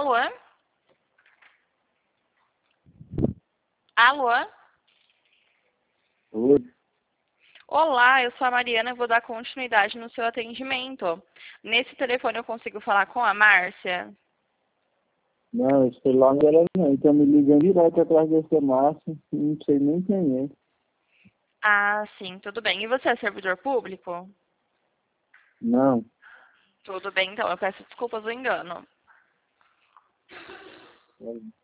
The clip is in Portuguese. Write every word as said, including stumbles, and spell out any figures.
Alô? Alô? Oi. Olá, eu sou a Mariana e vou dar continuidade no seu atendimento. Nesse telefone eu consigo falar com a Márcia? Não, esse celular não era não. Então me ligando direto atrás dessa Márcia, não sei nem quem é. Ah, sim, tudo bem. E você é servidor público? Não. Tudo bem, então. Eu peço desculpas do engano.